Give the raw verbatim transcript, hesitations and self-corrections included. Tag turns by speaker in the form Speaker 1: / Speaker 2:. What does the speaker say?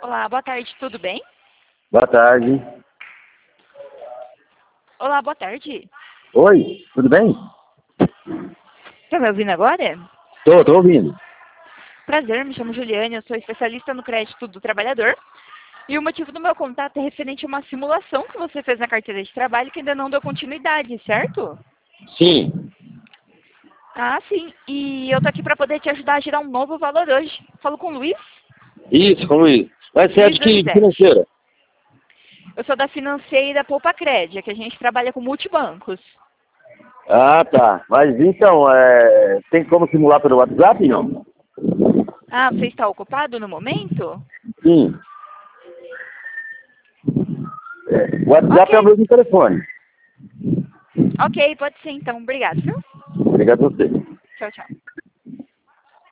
Speaker 1: Olá, boa tarde, tudo bem?
Speaker 2: Boa tarde.
Speaker 1: Olá, boa tarde.
Speaker 2: Oi, tudo bem?
Speaker 1: Tá me ouvindo agora?
Speaker 2: Tô, tô ouvindo.
Speaker 1: Prazer, me chamo Juliane, eu sou especialista no crédito do trabalhador. E o motivo do meu contato é referente a uma simulação que você fez na carteira de trabalho que ainda não deu continuidade, certo?
Speaker 2: Sim.
Speaker 1: Ah, sim. E eu tô aqui para poder te ajudar a gerar um novo valor hoje. Falo com o Luiz.
Speaker 2: Isso, como isso? Mas você é
Speaker 1: Luiz
Speaker 2: de que
Speaker 1: Donizete.
Speaker 2: financeira?
Speaker 1: Eu sou da financeira Poupa Crédito, que a gente trabalha com multibancos.
Speaker 2: Ah, tá. Mas então, é... tem como simular pelo WhatsApp, não?
Speaker 1: Ah, você está ocupado no momento?
Speaker 2: Sim. É, o WhatsApp é o
Speaker 1: Ok.
Speaker 2: mesmo telefone.
Speaker 1: Ok, pode ser então. Obrigado, viu?
Speaker 2: Obrigado a você.
Speaker 1: Tchau, tchau.